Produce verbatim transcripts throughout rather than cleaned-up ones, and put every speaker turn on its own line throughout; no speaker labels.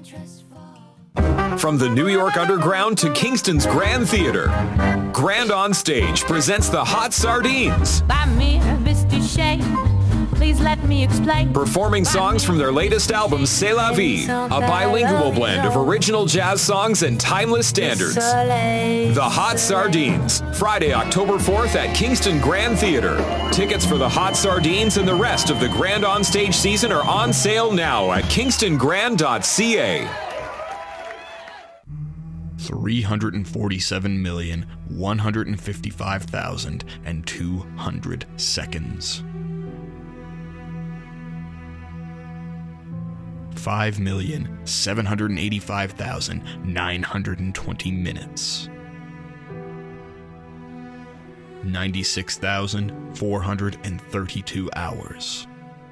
From the New York Underground to Kingston's Grand Theater, Grand On Stage presents the Hot Sardines.
By me, Misty Shane. Please let me explain.
Performing songs from their latest album, C'est La Vie, a bilingual blend of original jazz songs and timeless standards. The Hot Sardines, Friday, October fourth at Kingston Grand Theater. Tickets for the Hot Sardines and the rest of the Grand On Stage season are on sale now at kingston grand dot c a.
three hundred forty-seven million, one hundred fifty-five thousand two hundred seconds. five million, seven hundred eighty-five thousand, nine hundred twenty minutes. ninety-six thousand, four hundred thirty-two hours.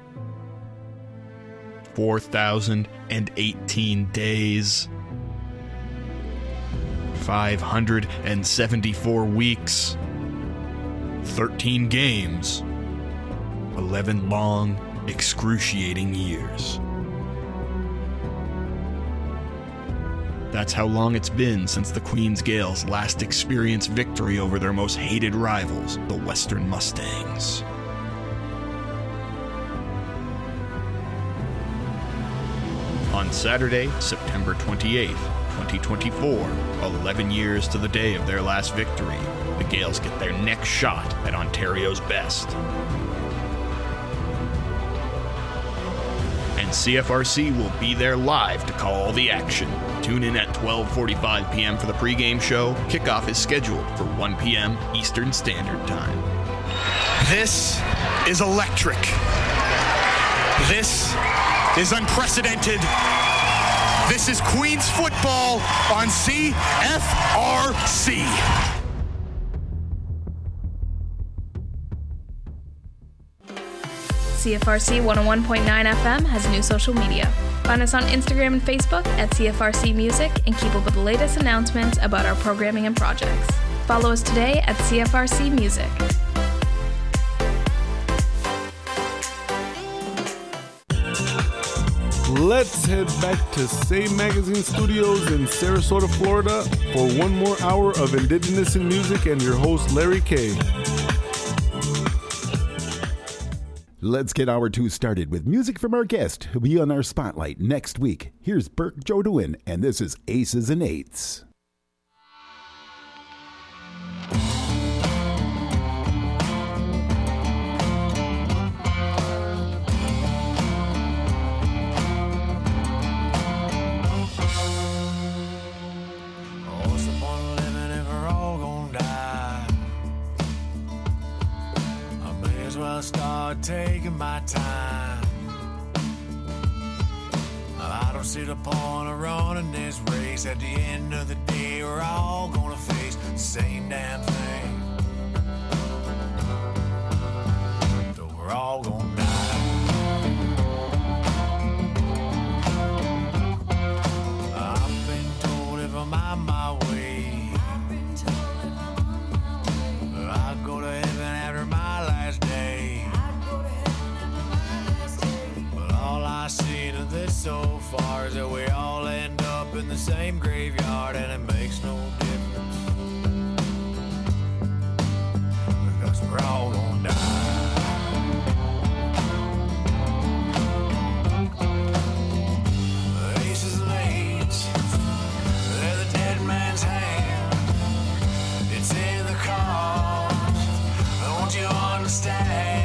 four thousand eighteen days. five hundred seventy-four weeks. thirteen games. eleven long, excruciating years. That's how long it's been since the Queen's Gales last experienced victory over their most hated rivals, the Western Mustangs. On Saturday, September twenty-eighth, twenty twenty-four, eleven years to the day of their last victory, the Gales get their next shot at Ontario's best. And C F R C will be there live to call all the action. Tune in at twelve forty-five p.m. for the pregame show. Kickoff is scheduled for one p.m. Eastern Standard Time.
This is electric. This is unprecedented. This is Queens football on C F R C.
C F R C one oh one point nine F M has new social media. Find us on Instagram and Facebook at C F R C Music and keep up with the latest announcements about our programming and projects. Follow us today at C F R C Music.
Let's head back to Say Magazine Studios in Sarasota, Florida for one more hour of Indigenous in Music and your host, Larry Kay.
Let's get hour two started with music from our guest who'll be on our spotlight next week. Here's Burke Jodoin, and this is Aces and Eights.
Start taking my time. I don't see the point of running this race. At the end of the day, we're all gonna face the same damn thing. So we're all gonna die. I've been told if I'm on my way, I'll go to heaven after my last day. I see to this so far is that we all end up in the same graveyard, and it makes no difference because we're all gonna die. The aces and eights, they're the dead man's hand. It's in the cards, don't you understand?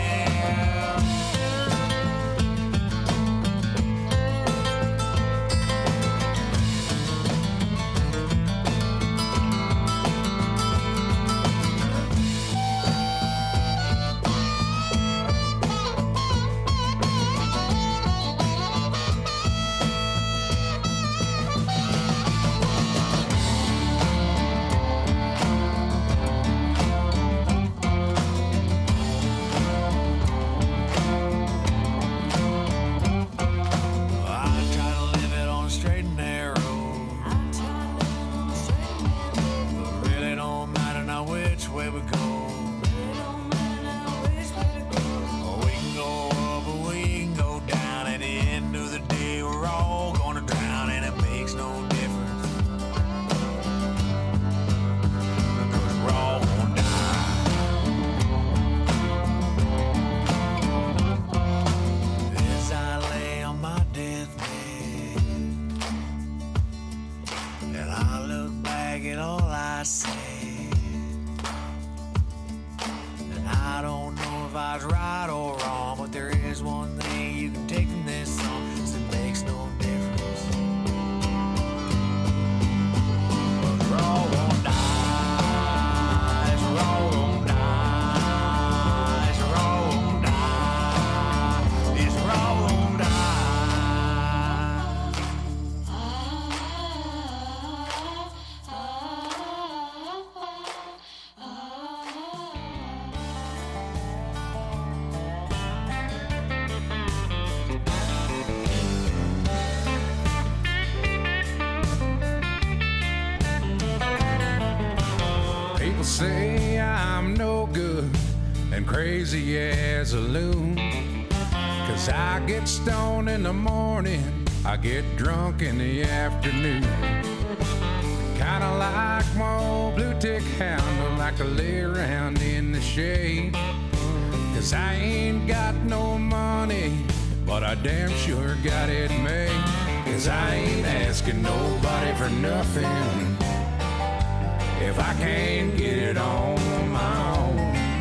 say I'm no good and crazy as a loon. Cause I get stoned in the morning, I get drunk in the afternoon. Kinda like my old blue tick hound, I like to lay around in the shade. Cause I ain't got no money, but I damn sure got it made. Cause I ain't asking nobody for nothing if I can't get it on my own.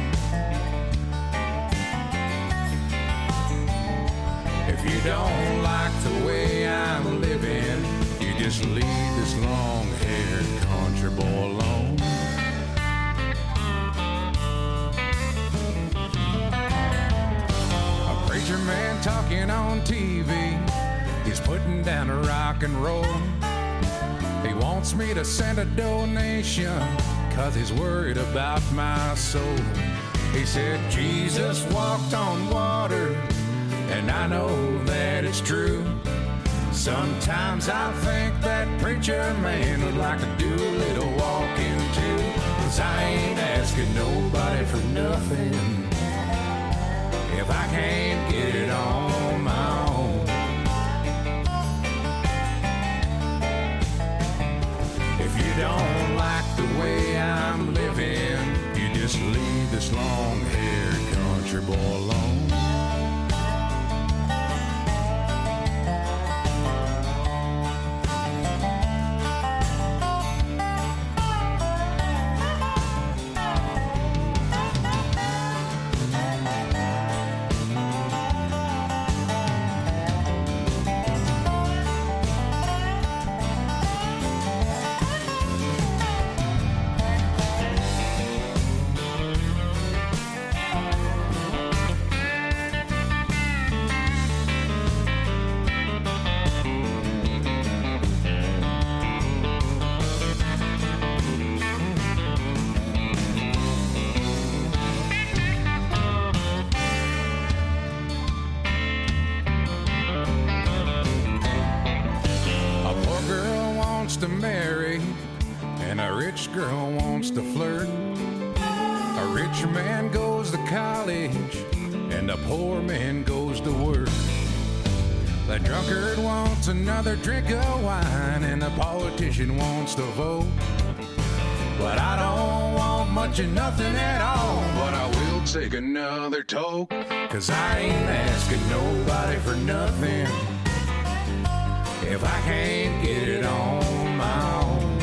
If you don't like the way I'm living, you just leave this long-haired country boy alone. A preacher man talking on T V, he's putting down a rock and roll. He wants me to send a donation, cause he's worried about my soul. He said Jesus walked on water, and I know that it's true. Sometimes I think that preacher man would like to do a little walking too. Cause I ain't asking nobody for nothing if I can't get it on my own. If you don't like the way I'm living, you just leave this long-haired country boy alone. To marry, and a rich girl wants to flirt. A rich man goes to college, and a poor man goes to work. The drunkard wants another drink of wine, and the politician wants to vote. But I don't want much of nothing at all, but I will take another toke. Cause I ain't asking nobody for nothing if I can't get it on my own.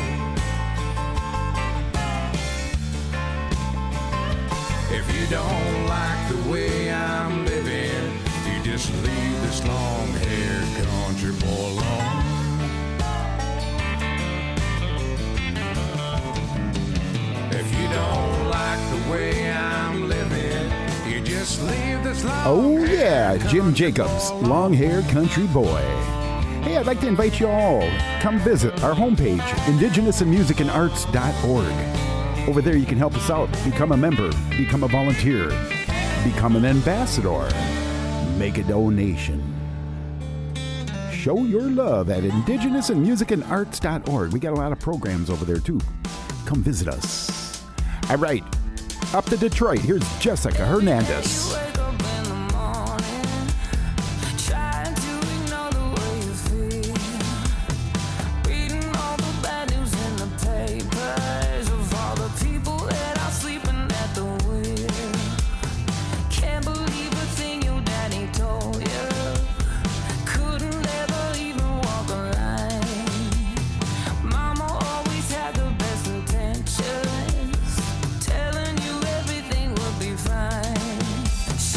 If you don't like the way I'm living, you just leave this long-haired country boy alone. If you don't like the way I'm living, you just leave this long-haired
Oh yeah, Jim Jacobs, long-haired country boy. Hey, I'd like to invite you all. Come visit our homepage, indigenous and music and arts dot org. Over there you can help us out, become a member, become a volunteer, become an ambassador, make a donation. Show your love at indigenous and music and arts dot org. We got a lot of programs over there too. Come visit us. All right, up to Detroit, here's Jessica Hernandez.
Telling you everything will be fine.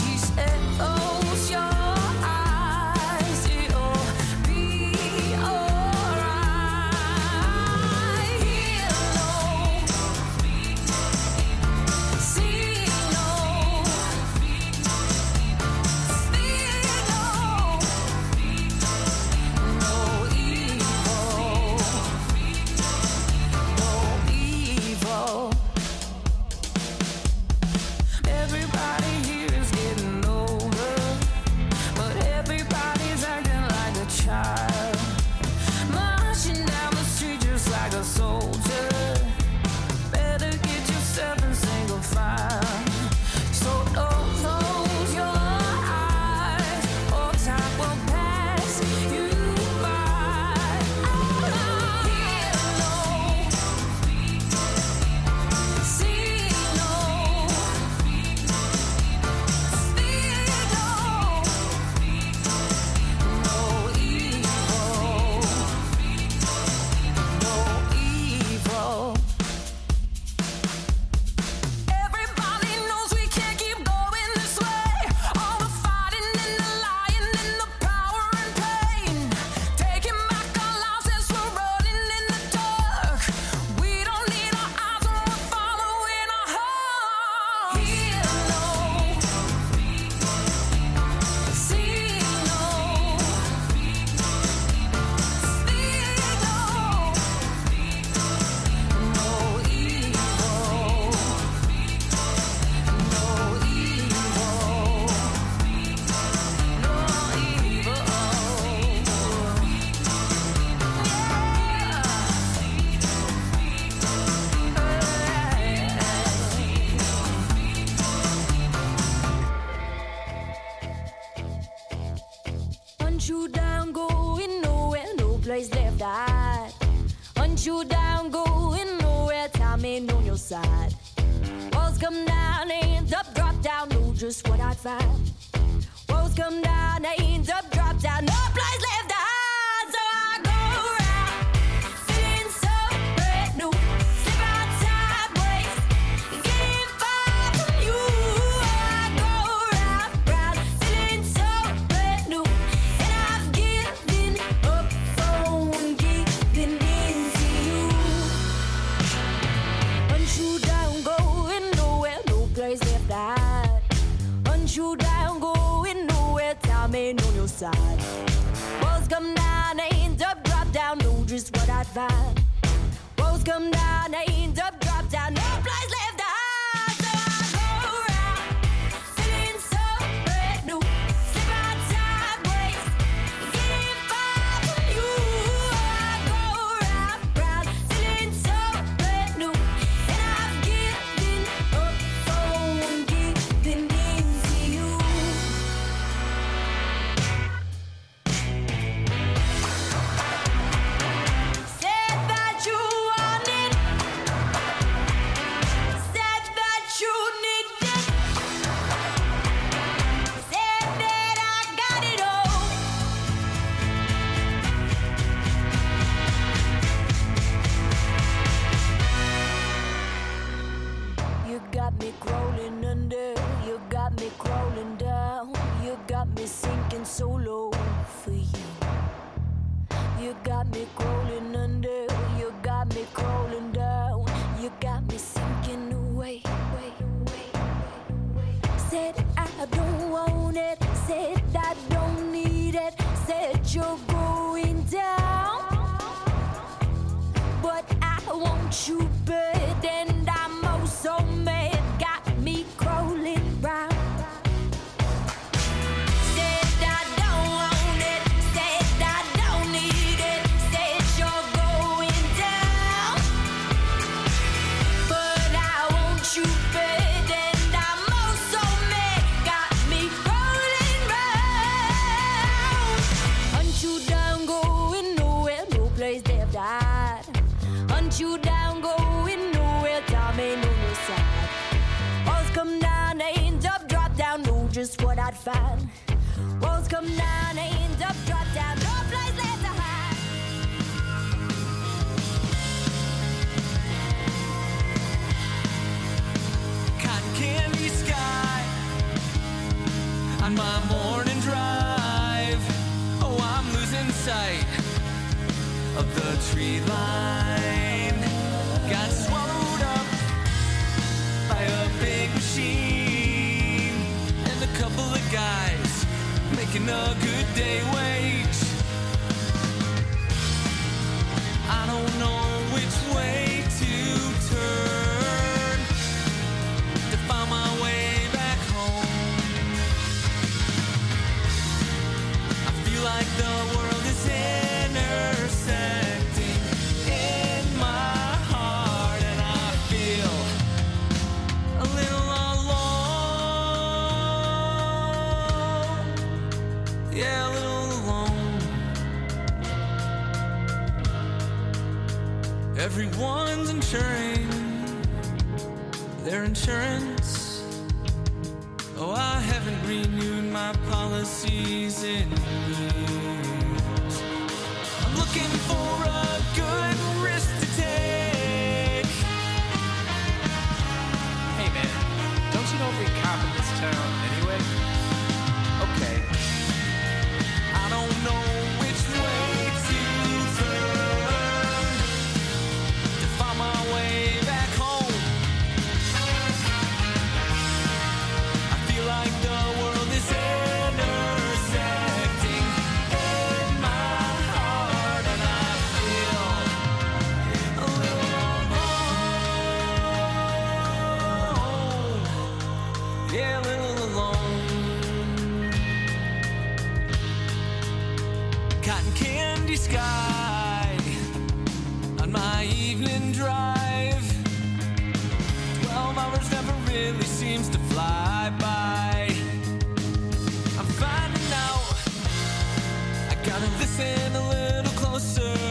place left to hide. Hunt you down, going nowhere, time ain't on your side. Walls come down, hands up, drop down, know just what I'd find. Walls come down, hands up, drop down, no place left to hide. So I go around, feeling so brand new. Slip out sideways, getting far from you. I go round, round, feeling so brand new. And I've given up on giving in to you. Hunt you down, going nowhere, no place left to hide. Hunt you down, going nowhere, time ain't on your side. Walls come down, hands up, drop down, know just what I'd find. Walls come down, hands up, drop down, no place left to hide. So I go around, feeling so brand new. Slip out sideways, getting far from you. I go round, round, feeling so brand new. And I've given up on giving in to you. Said that you wanted, said that you needed, said that I got it all. You got me crawling under, you got me crawling down, you got me sinking so low for you. You got me crawling under, you got me crawling down, you got me sinking away, away, away, away. Said I don't want it, said I don't need it, said you're going down. But I want you bad and I'm oh so mad, got me crawling round. Said I don't want it, said I don't need it, said you're going down. But I want you bad and I'm oh so mad, got me crawling round. Hunt you down, going nowhere, no place left to hide. Hunt you down, going nowhere, time ain't on your side. Walls come down, hands up, drop down, know just what I'd find. Walls come down, hands up, drop down, no place left to hide.
Cotton candy sky on my morning drive. Oh, I'm losing sight of the tree line. Got swallowed up by a big machine and a couple of guys making a good day wage. I don't know which way to turn to find my way back home. I feel like the world is intersecting in my heart, and I feel a little alone. Yeah, a little alone. Everyone's insuring their insurance. Oh, I haven't renewed my policies in years. I'm looking for a good risk to take.
Hey man, don't you know every cop in this town anyway? Okay.
I don't know which way to turn to find my way back home. I feel like the world is intersecting in my heart, and I feel a little alone. Yeah, a little alone. Cotton candy sky on my evening drive. Twelve hours never really seems to fly by. I'm finding out I gotta listen a little closer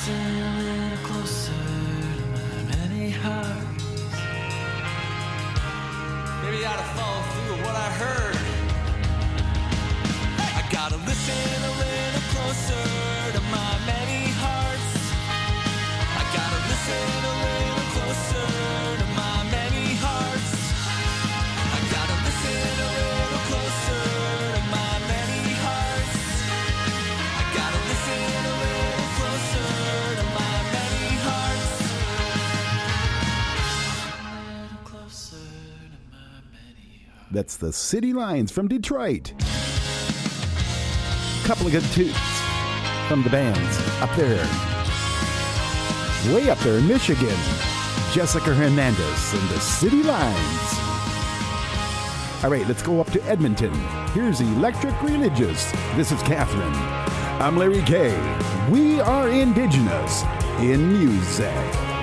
listen a little closer to my many hearts. Maybe I ought to follow through with what I heard. I gotta listen a little closer to my many hearts. I gotta listen a little closer to my many hearts. I gotta listen a little closer to my many hearts. I gotta listen a little closer to my many hearts. A little closer to my many hearts.
That's the City Lines from Detroit. Couple of good tunes from the bands up there. Way up there in Michigan. Jessica Hernandez and the City Lines. All right, let's go up to Edmonton. Here's Electric Religious. This is Catherine. I'm Larry K. We are indigenous in music.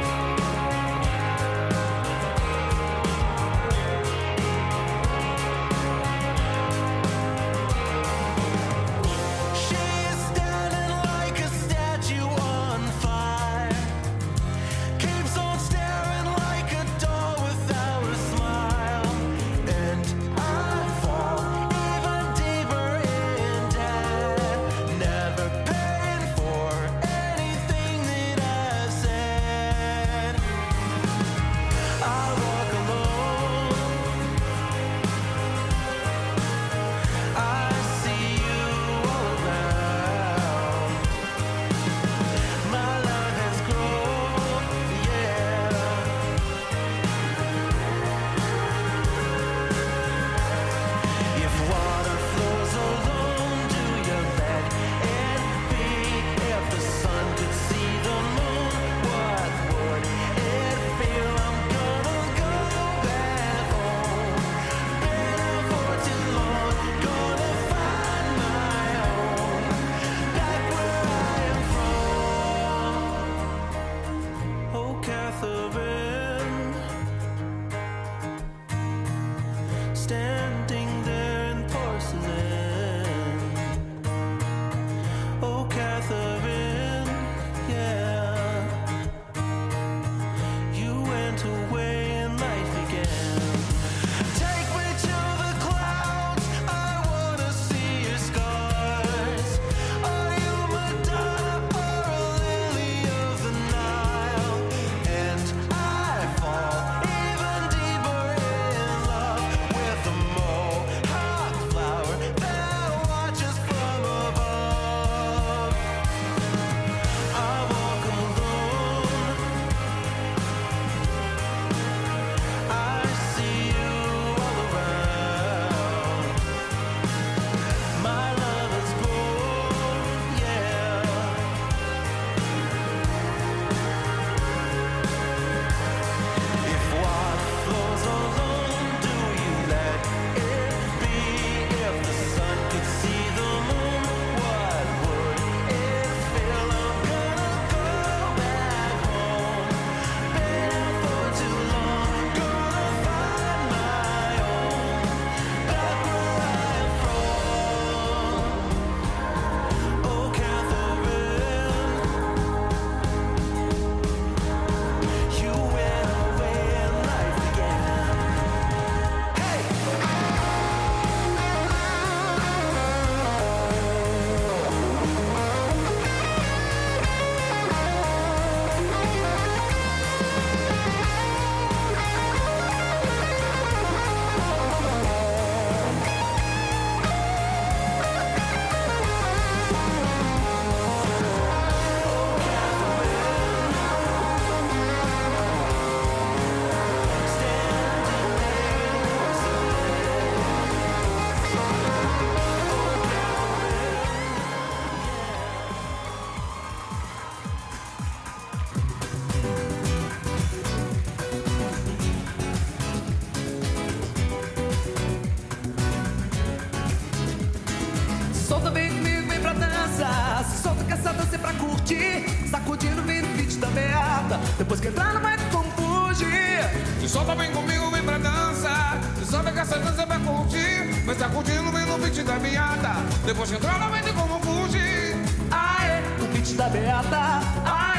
Depois que entrar não vai ter como fugir. Se solta bem comigo, vem pra dança. Se sabe que essa dança é pra curtir. Mas tá curtindo bem no beat da beata. Depois que entrar não vai ter como fugir. Aê, o beat da beata. Aê.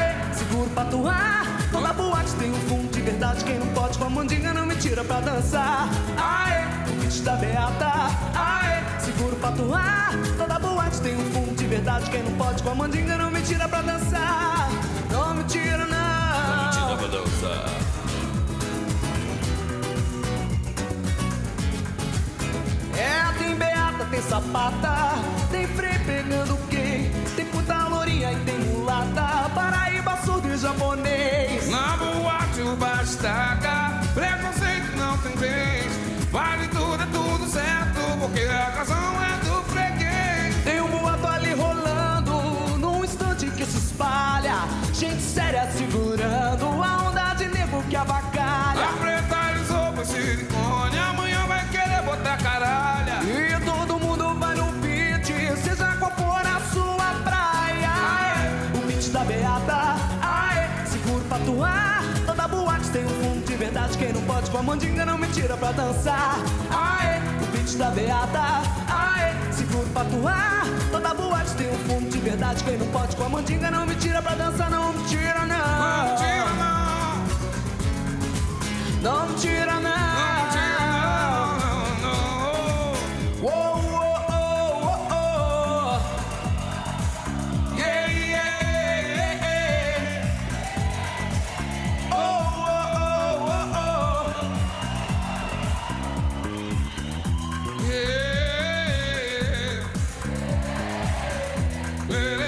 patuar. Toda boate tem um fundo de verdade. Quem não pode com a mandinga não me tira pra dançar. Aê, o beat da beata. Aê, seguro pra atuar. Toda boate tem um fundo de verdade. Quem não pode com a mandinga não me tira pra dançar. Não me tira não.
Não me tira pra dançar.
É, tem beata, tem sapata, tem freio pegando quem? Tem puta lourinha e tem mulata, Paraíba, surdo e japonês.
Na boate o bastaca, preconceito não tem vez. Vale tudo, é tudo certo, porque a razão é do freguês.
Tem um boato ali rolando, num instante que se espalha. Gente séria segurando a onda de nego que abacalha.
A preta alisou com silicone, amanhã vai querer botar caralha.
E todo mundo vai no beat, seja qual for a sua praia. Aê, o beat da beata, aê, seguro pra atuar. Toda boate tem um fundo de verdade. Quem não pode com a mandinga não me tira pra dançar. Aê, o beat da beata, aê, seguro pra atuar. Toda boate tem um fundo de verdade. Quem não pode com a mandinga não me tira pra dançar. Não me tira não.
Não me tira não.
Não me tira não.
Não me tira não.
Oh, oh, oh, oh, oh.
Yeah, yeah, yeah, yeah.
Oh, oh, oh, oh, oh.
Yeah. Yeah.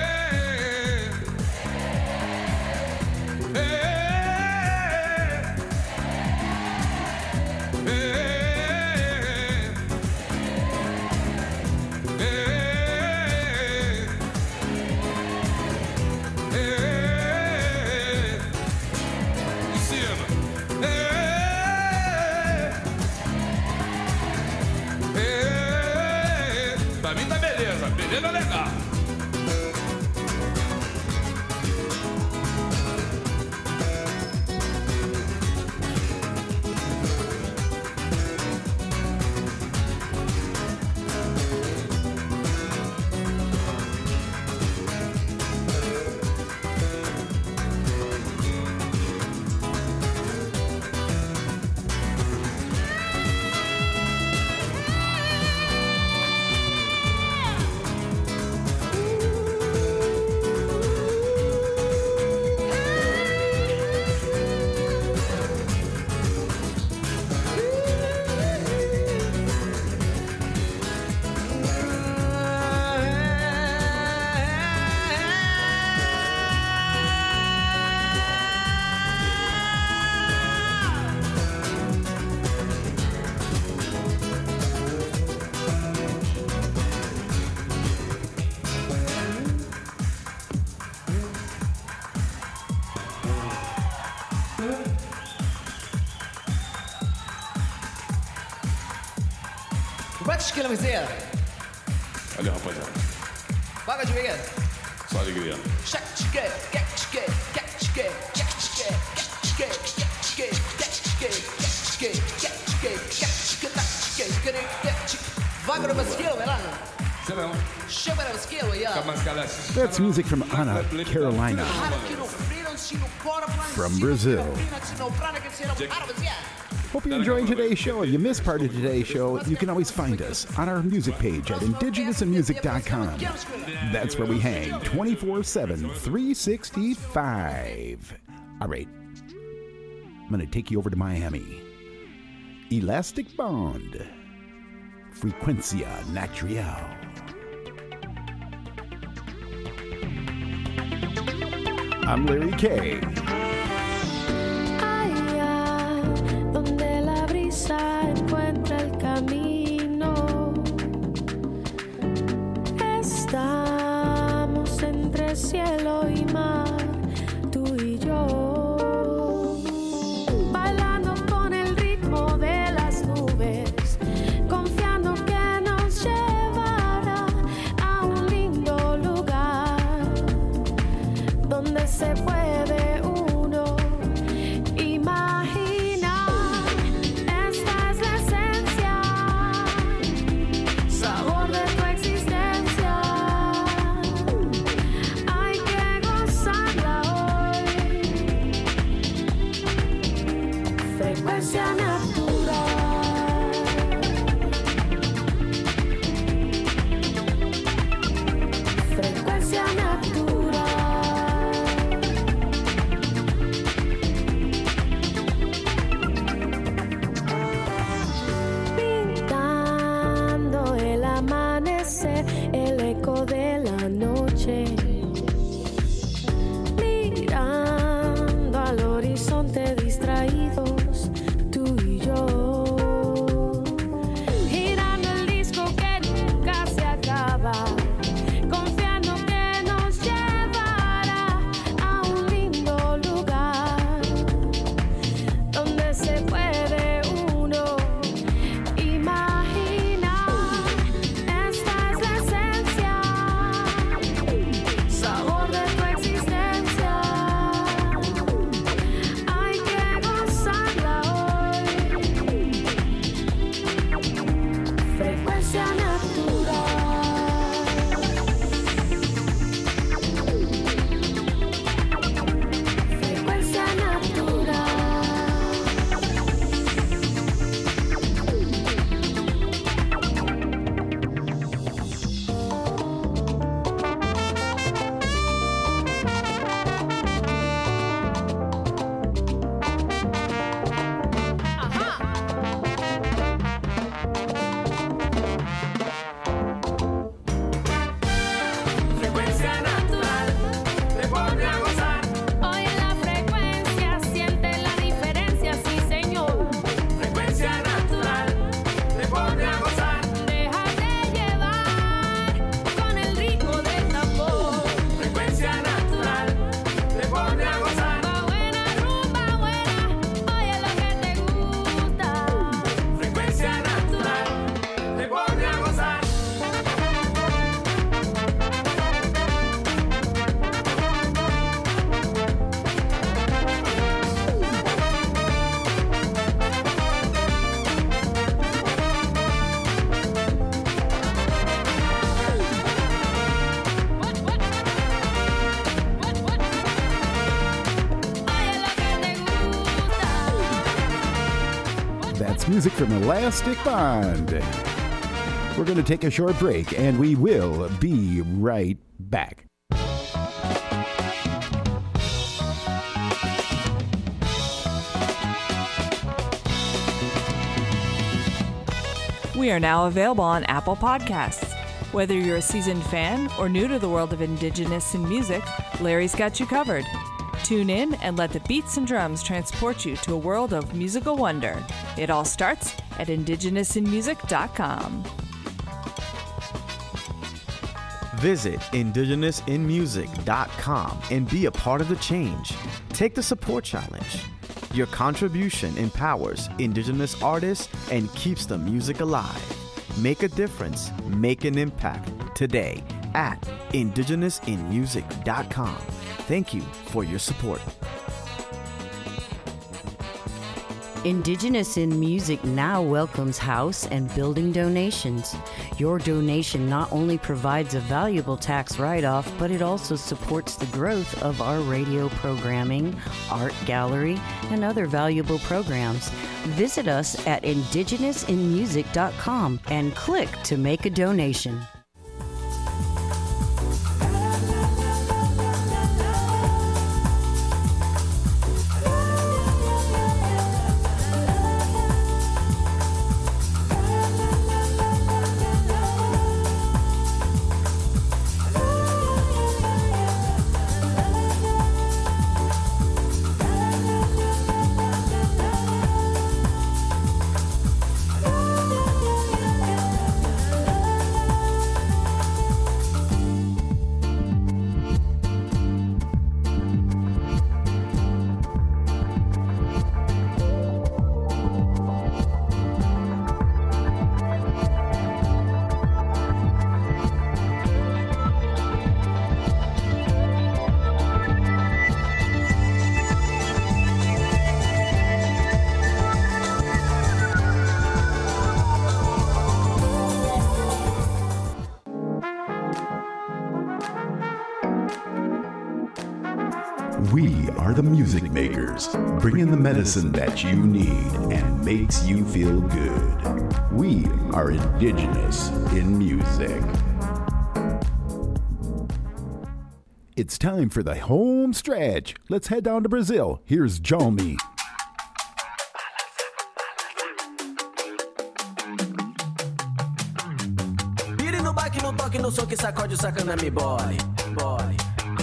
Pra mim tá beleza, beleza legal.
Quantos quilômetros é?
Olha, rapaziada.
Vaga de ver.
Só alegria.
Vaga no skill, Melano.
That's music from Ana, Carolina. From Brazil. Hope you're enjoying today's show. If you missed part of today's show, you can always find us on our music page at indigenous and music dot com. That's where we hang twenty-four seven, three sixty-five. All right. I'm going to take you over to Miami. Elastic Bond. Frecuencia Natural. I'm Larry K.
Allá donde la brisa encuentra el camino, estamos entre cielo y mar, tú y yo, bailando con el ritmo de las nubes, confiando que nos llevará a un lindo lugar donde se puede uno imaginar. Esta es la esencia, sabor de tu existencia. Hay que gozarla hoy.
That's music from Elastic Bond. We're going to take a short break, and we will be right back.
We are now available on Apple Podcasts. Whether you're a seasoned fan or new to the world of Indigenous in music, Larry's got you covered. Tune in and let the beats and drums transport you to a world of musical wonder. It all starts at indigenous in music dot com.
Visit indigenous in music dot com and be a part of the change. Take the support challenge. Your contribution empowers Indigenous artists and keeps the music alive. Make a difference, make an impact today at indigenous in music dot com. Thank you for your support.
Indigenous in Music now welcomes house and building donations. Your donation not only provides a valuable tax write-off, but it also supports the growth of our radio programming, art gallery, and other valuable programs. Visit us at indigenous in music dot com and click to make a donation.
We are the music makers, bringing the medicine that you need and makes you feel good. We are Indigenous in Music.
It's time for the home stretch. Let's head down to Brazil. Here's Jaume.
Pire no baque, no toque, no som que sacode o sacana me bole, bole.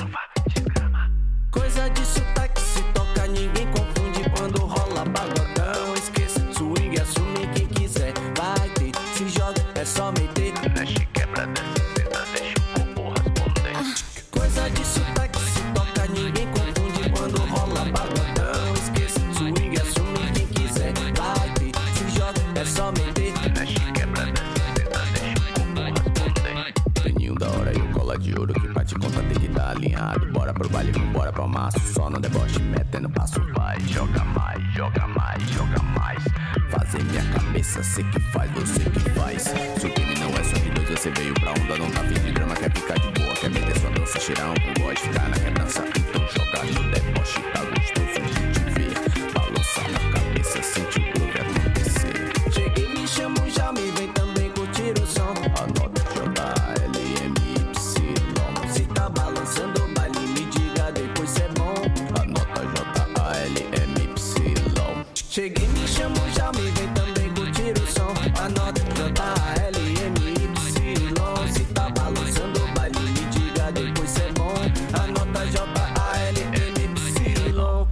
Coisa de sotaque, se toca ninguém confunde quando rola pagodão. Esqueça, swing, assume quem quiser, vai ter, se joga, é só meter. Mexe, quebra, desce, deixa o corpo responder. Coisa de sotaque, se toca ninguém confunde quando rola pagodão. Esqueça, swing, assume quem quiser, vai ter, se joga, é só meter. Mexe, quebra, desce, deixa o corpo responder. Peninho da hora e o cola de ouro que pra te contar tem que tá alinhado. Bora pro baile, bora pro amasso, só no deboche, metendo passo. Vai, joga mais, joga mais, joga mais. Fazer minha cabeça, sei que faz, você que faz. Se o game não é só de dois, você veio pra onda, não tá vindo de drama, quer ficar de boa, quer meter sua dança, tirar um com voz, ficar na quebrança. Então joga no deboche, tá gostoso de te ver. Balançar na cabeça, sentir o groove acontecer. Cheguei, me chamo, já me vem também curtir o som. Anota J L M Y. Se tá balançando o baile, me diga depois se é bom. Anota J A L M Y. Cheguei, me chamo, já me vem também curtir o som. Anota J A L M Y. Se tá balançando o baile, me diga depois se é bom. Anota J A L M Y.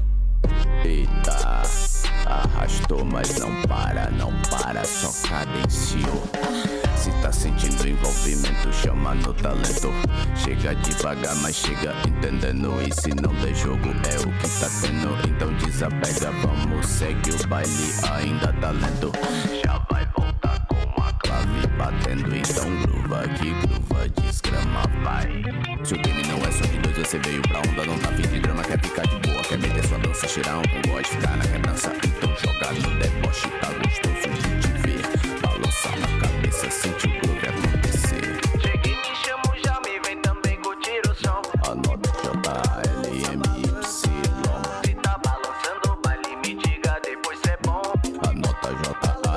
Eita, arrastou, mas não para, não para, só cadenciou. Se tá sentindo envolvimento, chama no talento. Chega devagar, mas chega entendendo. E se não der jogo, é o que tá tendo. Então desapega, vamos, segue o baile, ainda tá lento. Já vai voltar com a clave batendo. Então gruva, que gruva, desgrama, vai. Se o game não é só de dois, você veio pra onda, não tá vindo de drama, quer ficar de boa, quer meter sua dança, tirar um com voz, ficar na quebrança. Então joga no deboche, tá gostoso de te ver. Balançar na cabeça, sente o groove acontecer. Cheguei, me chamo, já me vem também curtir o som. Anota J L M Y. Se tá balançando o baile, me diga depois se é bom. Anota J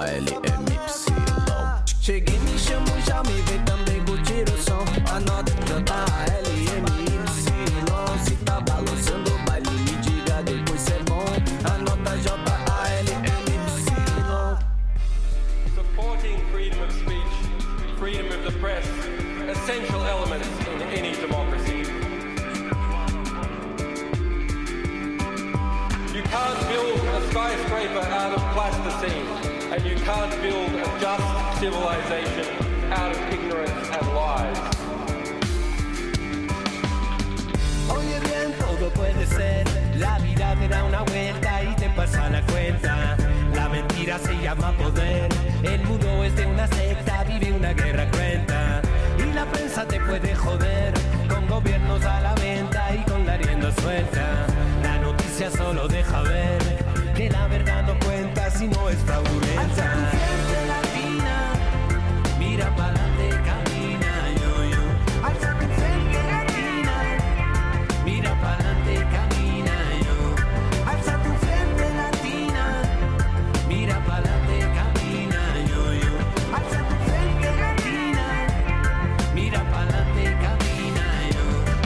skyscraper out of plasticine, and you can't build a just civilization out of ignorance and lies.
Oye bien, todo puede ser. La vida te da una vuelta y te pasa la cuenta. La mentira se llama poder. El mundo es de una secta, vive una guerra cruenta. Y la prensa te puede joder, con gobiernos a la venta y con la rienda suelta. La noticia solo deja ver que la verdad no cuenta si no es fraudulenta. Alza tu frente latina, mira pa'lante, camina, yo, yo. Alza tu frente latina, mira pa'lante, camina, yo. Alza tu frente latina, mira pa'lante, camina, yo, yo. Alza tu frente latina, mira pa'lante, camina, yo.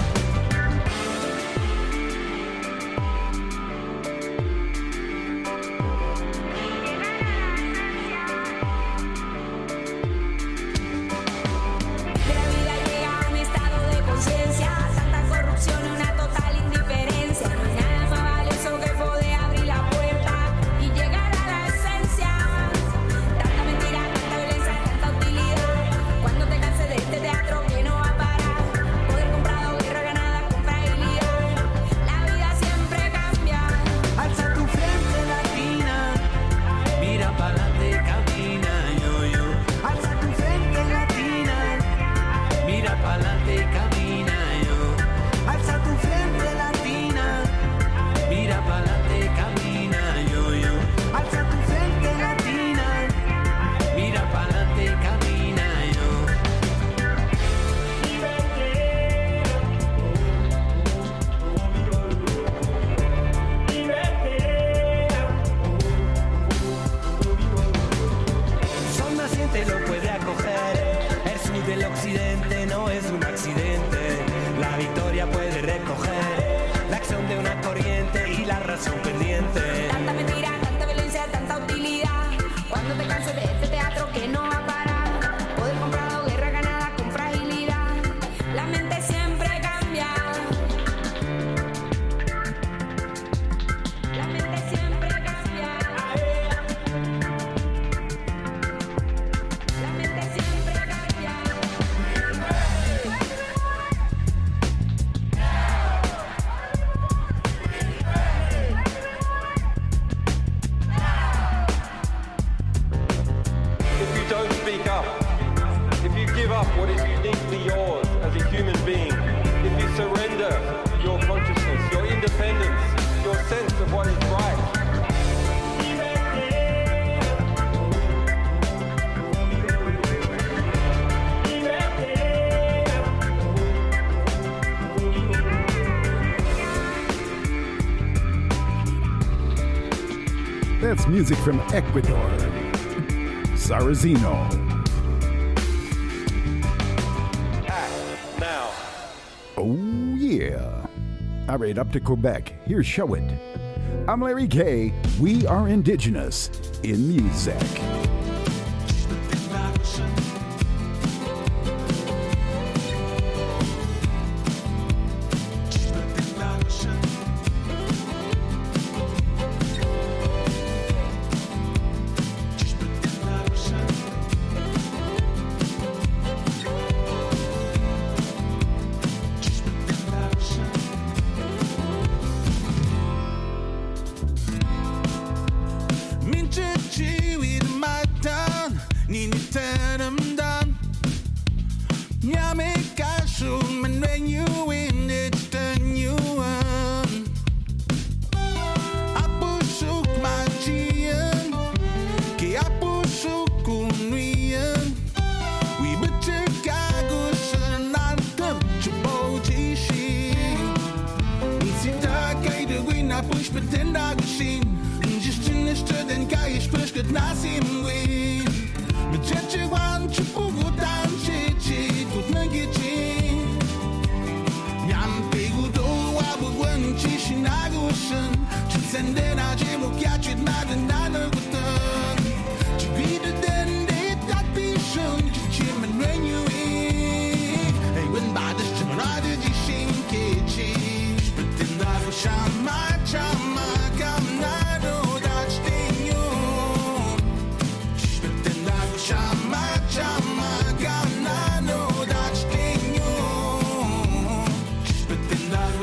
De la vida llega a un estado de conciencia, tanta corrupción y una total indiferencia. No hay nada más valioso que poder abrir la puerta y llegar a la esencia. Tanta mentira, tanta violencia, tanta utilidad. Cuando te canses de este teatro que no va a parar, poder comprado, guerra ganada con fragilidad. La vida siempre cambia.
Alza tu frente latina, mira pa'lante, camina, yo, yo. Alza tu frente latina, mira pa'lante, camina, yo. Alza tu frente latina, mira pa'lante, camina, yo, yo. Alza tu frente latina, mira pa'lante, camina, yo. Sol naciente lo puede acoger. El sur del occidente no es un accidente. La victoria puede recoger la acción de una corriente y la razón pendiente.
Tanta mentira, tanta violencia, tanta utilidad. Cuando te canses de este teatro que no va a parar, poder comprado, guerra ganada con fragilidad. La mente siempre cambia. La mente siempre cambia. La mente siempre cambia.
If you don't speak up, if you give up what is uniquely yours as a human being, if you surrender your consciousness, your independence, your sense of what is right,
That's music from Ecuador. Sarrazino.
act now.
Oh, yeah. All right, up to Quebec. Here's Show It. I'm Larry K. We are indigenous in music.
Chama, chama, caminhado das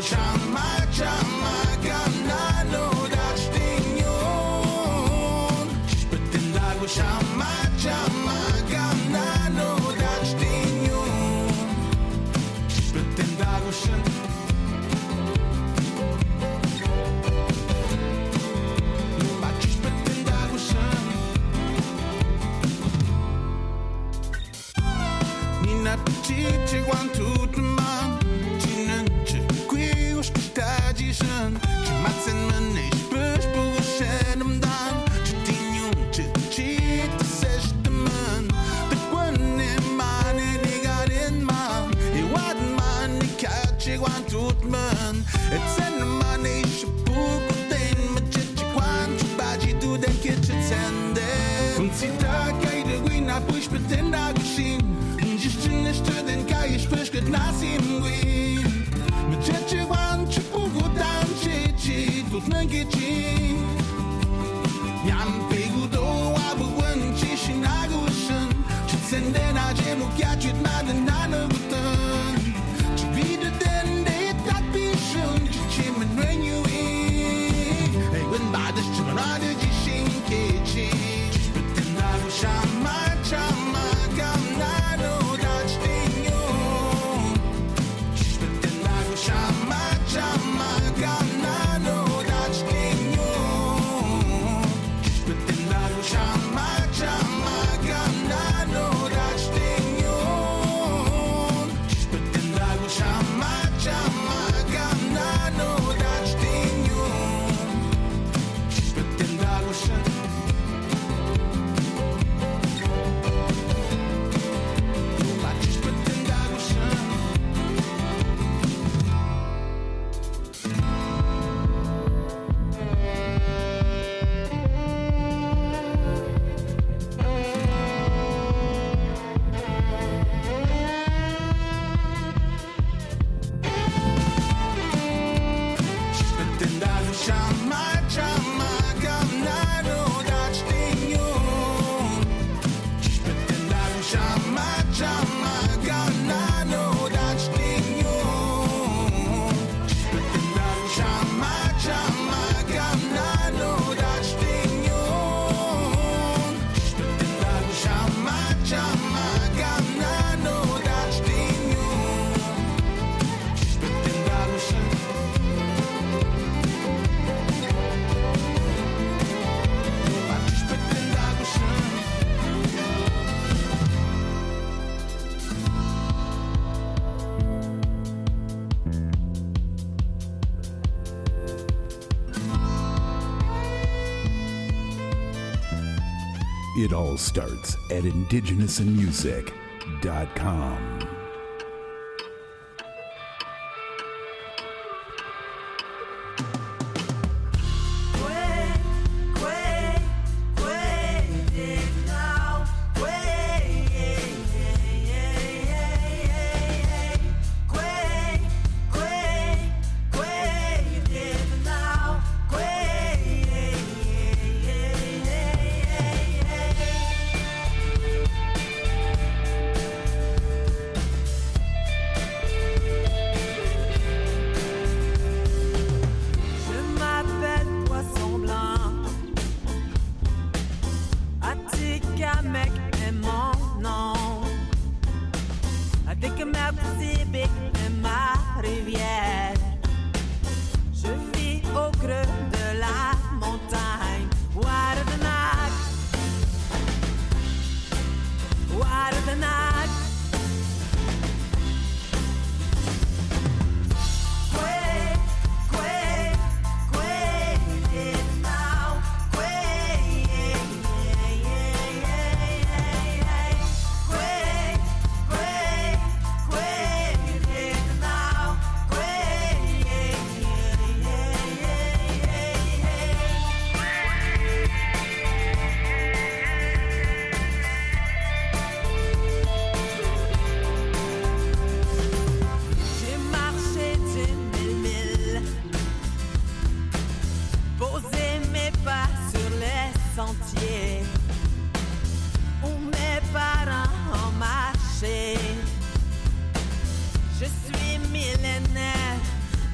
It all starts at indigenous in music dot com.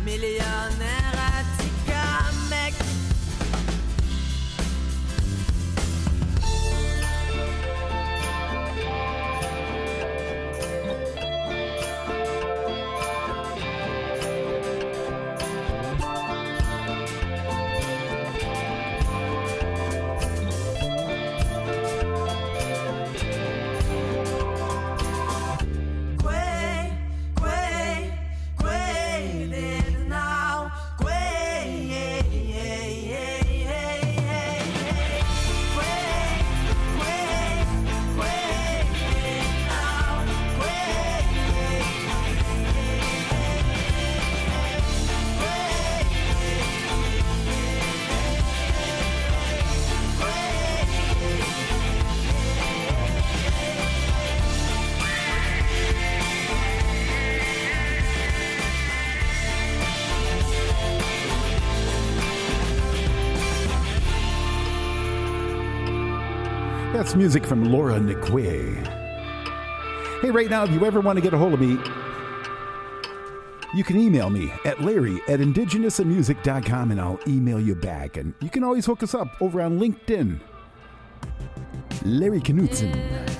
millionnaire Attica, mec.
That's music from Laura Nikwe. Hey, right now, if you ever want to get a hold of me, you can email me at Larry at indigenous in music dot com and I'll email you back. And you can always hook us up over on LinkedIn. Larry Knutson.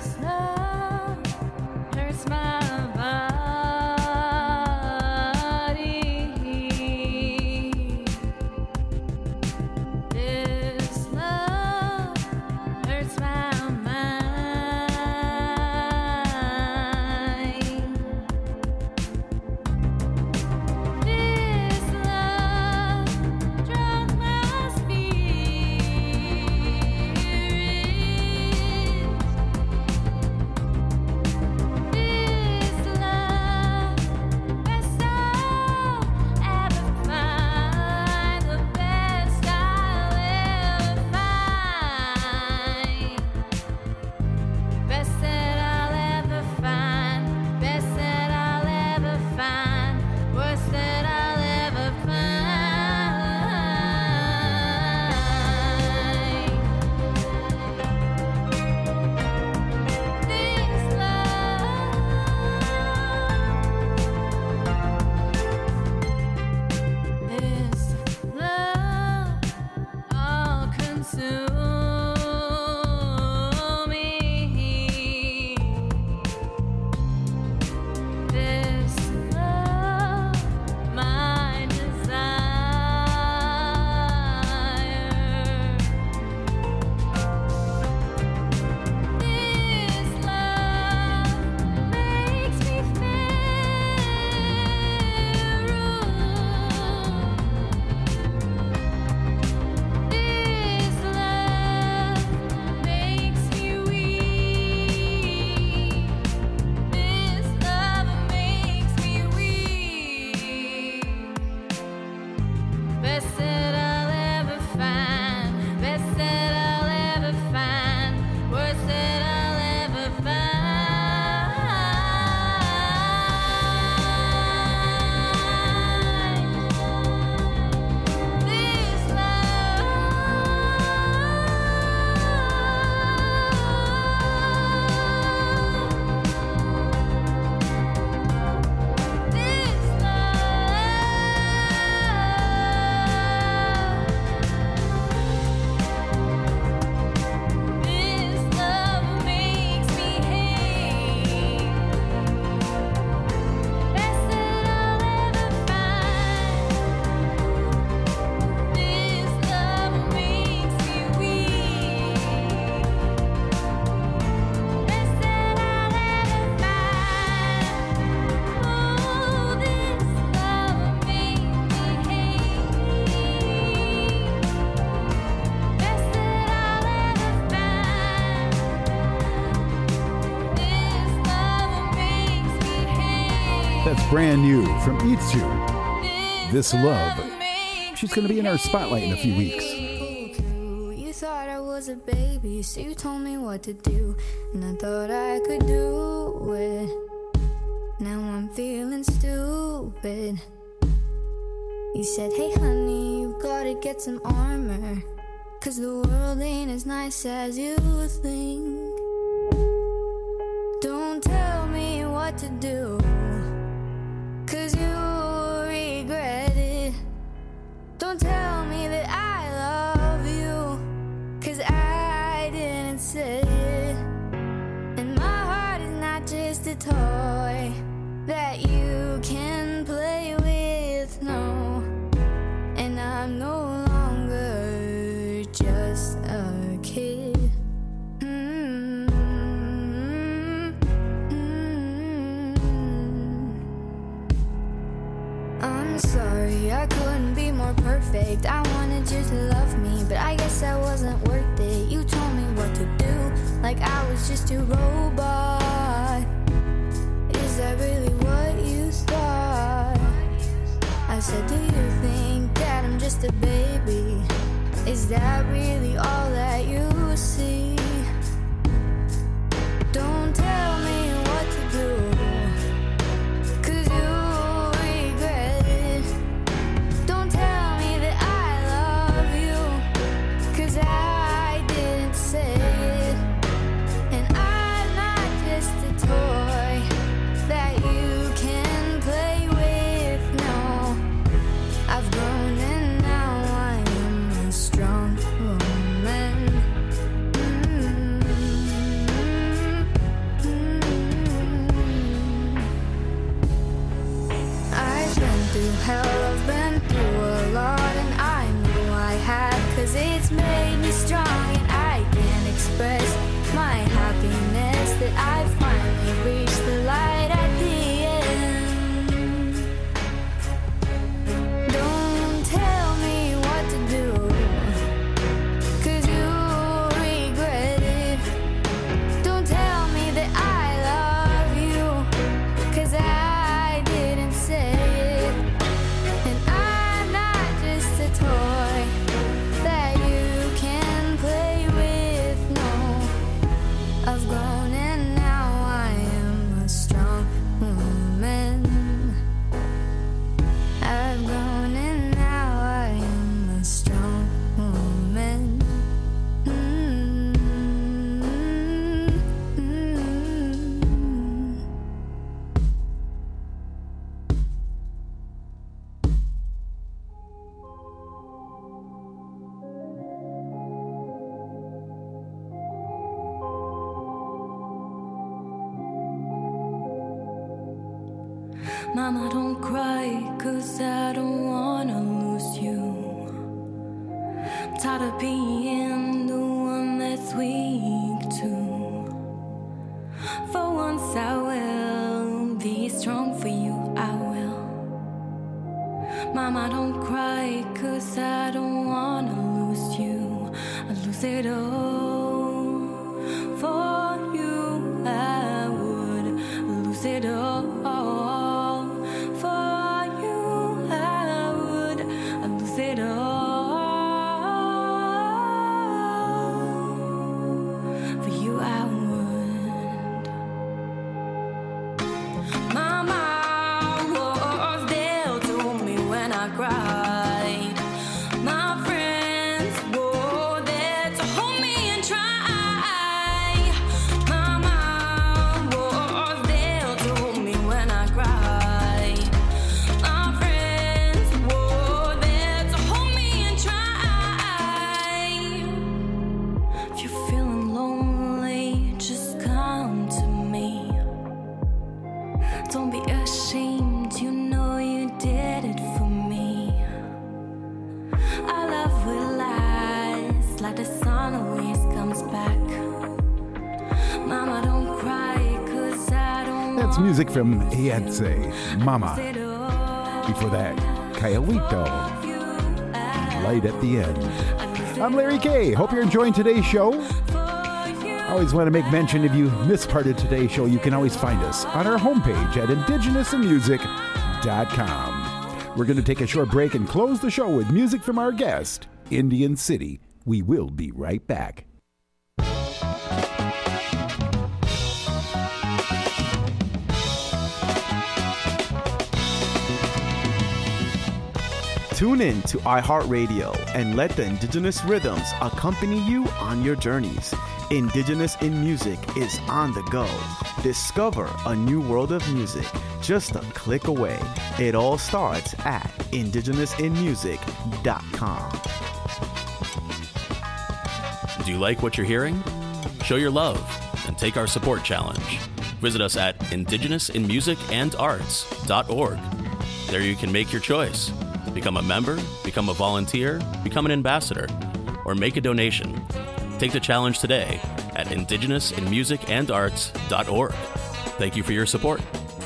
Hurts my body. This love hurts my mind. This love drowns my spirit. This love, best I'll ever find, the best I'll ever find, best that I'll ever find, best that I'll ever find, worst that I'll ever find. This love, this love, all consuming. This love, my desire. This love makes me feral. This love makes me weak. This love makes me weak. Best that I'll ever find, best that I'll ever find, worst that I'll ever find. This love, this love, this love makes me hate. Best that I'll ever find. This love makes me weak. Best that I'll ever find. Oh, this love makes me hate. Best that I'll ever find. This love makes me hate.
That's brand new from Itsu. This Love. She's going to be in our spotlight in a few weeks.
You thought I was a baby, so you told me what to do, and I thought I could do it. Now I'm feeling stupid. You said, hey honey, you've gotta get some armor, 'cause the world ain't as nice as you think. Don't tell me what to do, 'cause you regret it.
Don't tell me that I love you, 'cause I didn't say it. And my heart is not just a toy that you can play with, no. And I'm no longer just a kid. I'm sorry, I couldn't be more perfect. I wanted you to love me, but I guess I wasn't worth it. You told me what to do, like I was just a robot. Is that really what you thought? I said, do you think that I'm just a baby? Is that really all that you see? Don't tell me what to do, 'cause you'll regret it. Don't tell me that I love you, 'cause I didn't say it. And I'm not just a toy that you can play with, no. I've grown and now I am a strong woman. I've been through hell, I've been through a lot, and I know I have, 'cause it's made me strong. And I can't express my happiness that I finally reached the light at the end. Don't tell me what to do, 'cause you'll regret it. Don't tell me that I love you, 'cause I didn't say it. And I'm not just a toy that you can play with, no. I've grown and now I am a strong woman. I've grown and now I am a strong woman.
Mama, don't cry, 'cause I don't wanna lose you. I'm tired of being the one that's weak too. For once I will be strong for you, I will. Mama, don't cry, 'cause I don't wanna lose you. I lose it all. For you I would lose it all. For you I would lose it all. For you I would. Mama was there to me when I cried. My friends were there to hold me and try. Mama was there to hold me when I cried. My friends were there to hold me and try. If you're feeling lonely, just come to me. Don't be ashamed, you know you did it for me. Our love will last like the sun always comes back. Mama, don't cry, 'cause I don't
That's music from Ayatse, Mama. Before that, Kayalito, Light at the End. I'm Larry K. Hope you're enjoying today's show. I always want to make mention, if you miss part of today's show, you can always find us on our homepage at indigenous in music dot com. We're going to take a short break and close the show with music from our guest, Indian City. We will be right back.
Tune in to iHeartRadio and let the indigenous rhythms accompany you on your journeys. Indigenous in Music is on the go. Discover a new world of music just a click away. It all starts at indigenous in music dot com.
Do you like what you're hearing? Show your love and take our support challenge. Visit us at indigenous in music and arts dot org. There you can make your choice. Become a member, become a volunteer, become an ambassador, or make a donation. Take the challenge today at indigenous in music and arts dot org. Thank you for your support.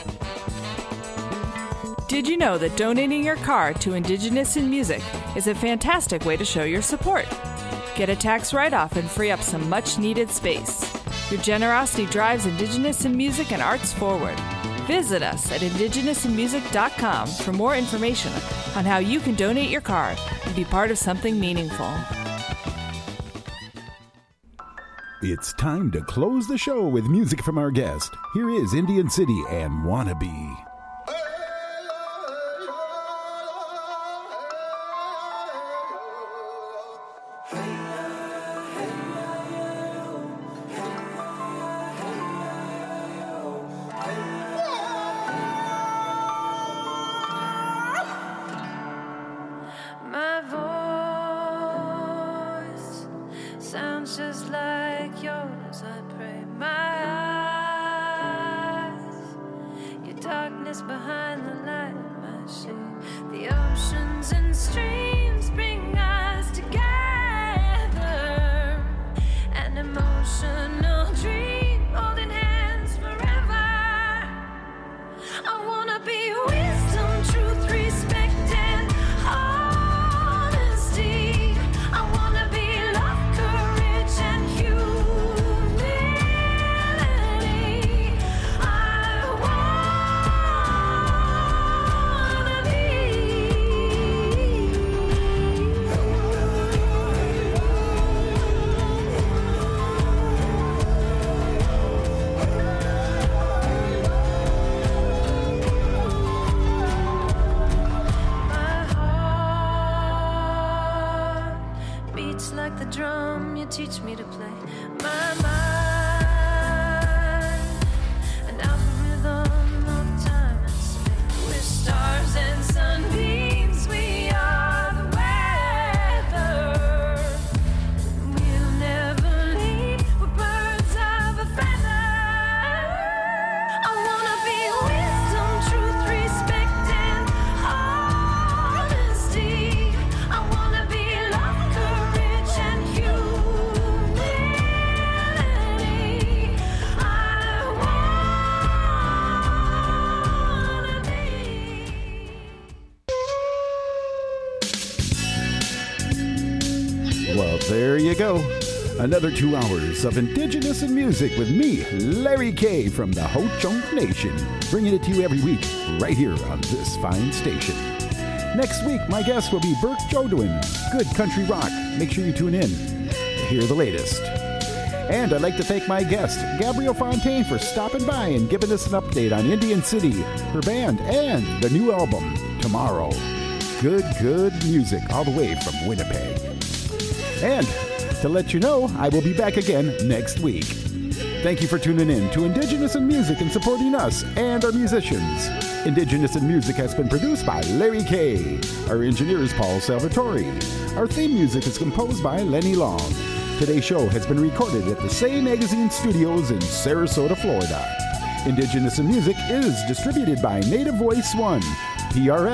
Did you know that donating your car to Indigenous in Music is a fantastic way to show your support? Get a tax write-off and free up some much-needed space. Your generosity drives Indigenous in Music and Arts forward. Visit us at indigenous in music dot com for more information on how you can donate your car and be part of something meaningful.
It's time to close the show with music from our guest. Here is Indian City and Wannabe.
My voice sounds just like yours. I pray my eyes, your darkness behind the light, my shade. The oceans and streams bring us together. An emotional dream, holding hands forever. I wanna be wisdom, truth, respect, and honesty. I wanna be love, courage, and humility. I wanna be. My heart beats like the drum you teach me to play. My mind, an algorithm of time and space. We're stars and sunbeams, we are the weather. We'll never leave, we're birds of a feather. I wanna be wisdom, truth, respect, and honesty. I wanna be love, courage, and humility. I wanna be.
Well, there you go. Another two hours of Indigenous in Music with me, Larry K. from the Ho-Chunk Nation, bringing it to you every week right here on this fine station. Next week, my guest will be Burke Jodwin, good country rock. Make sure you tune in to hear the latest. And I'd like to thank my guest, Gabrielle Fontaine, for stopping by and giving us an update on Indian City, her band, and the new album, Tomorrow. Good, good music all the way from Winnipeg. And to let you know, I will be back again next week. Thank you for tuning in to Indigenous in Music and supporting us and our musicians. Indigenous in Music has been produced by Larry K. Our engineer is Paul Salvatore. Our theme music is composed by Lenny Long. Today's show has been recorded at the Say Magazine Studios in Sarasota, Florida. Indigenous in Music is distributed by Native Voice One, P R S.